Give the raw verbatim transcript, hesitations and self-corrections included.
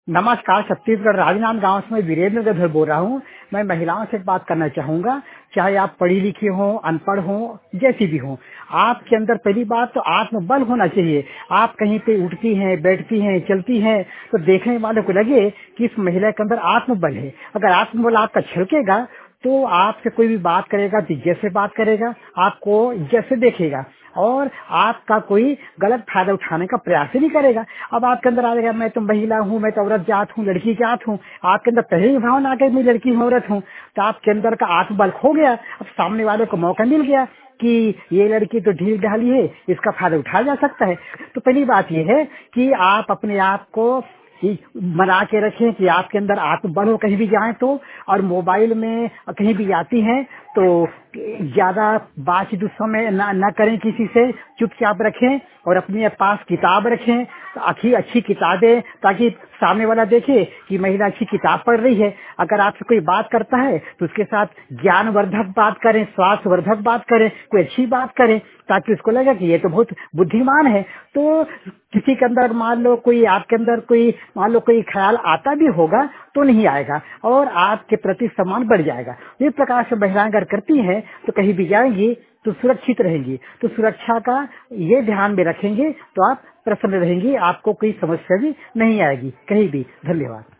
नमस्कार, छत्तीसगढ़ राजनांद गांव से मैं वीरेंद्र गधर बोल रहा हूँ। मैं महिलाओं से बात करना चाहूंगा, चाहे आप पढ़ी लिखी हो, अनपढ़ हो, जैसी भी हो। आपके अंदर पहली बात तो आत्मबल होना चाहिए। आप कहीं पे उठती हैं, बैठती हैं, चलती हैं तो देखने वालों को लगे कि इस महिला के अंदर आत्मबल है। अगर आत्मबल आपका छलकेगा तो आपसे कोई भी बात करेगा तो इज्जत से बात करेगा, आपको इज्जत से देखेगा और आपका कोई गलत फायदा उठाने का प्रयास ही नहीं करेगा। अब आपके अंदर आ जाएगा, मैं तो महिला हूँ, मैं तो औरत जात हूँ, लड़की जात हूँ। आपके अंदर पहले ही भावना आ गई मैं लड़की हूँ, औरत हूँ, तो आपके अंदर का आत्मबल खो गया। अब सामने वाले को मौका मिल गया कि ये लड़की तो ढील ढाली है, इसका फायदा उठाया जा सकता है। तो पहली बात ये है कि आप अपने आप को मना के रखें कि आपके अंदर आत्मबल हो कहीं भी जाएं तो। और मोबाइल में कहीं भी जाती हैं तो ज्यादा बातचीत उस समय ना, ना करें किसी से, चुपचाप रखें और अपने पास किताब रखें, अच्छी अच्छी किताबें, ताकि सामने वाला देखे कि महिला अच्छी किताब पढ़ रही है। अगर आपसे कोई बात करता है तो उसके साथ ज्ञानवर्धक बात करें, स्वास्थ्यवर्धक बात करें, कोई अच्छी बात करें, ताकि उसको लगे कि ये तो बहुत बुद्धिमान है। तो किसी के अंदर मान लो कोई आपके अंदर कोई मान लो कोई ख्याल आता भी होगा तो नहीं आएगा और आपके प्रति सम्मान बढ़ जाएगा। इस प्रकार से महिलाएं अगर करती हैं तो कहीं भी जाएंगी तो सुरक्षित रहेंगी। तो सुरक्षा का ये ध्यान में रखेंगे तो आप प्रसन्न रहेंगी, आपको कोई समस्या भी नहीं आएगी कहीं भी। धन्यवाद।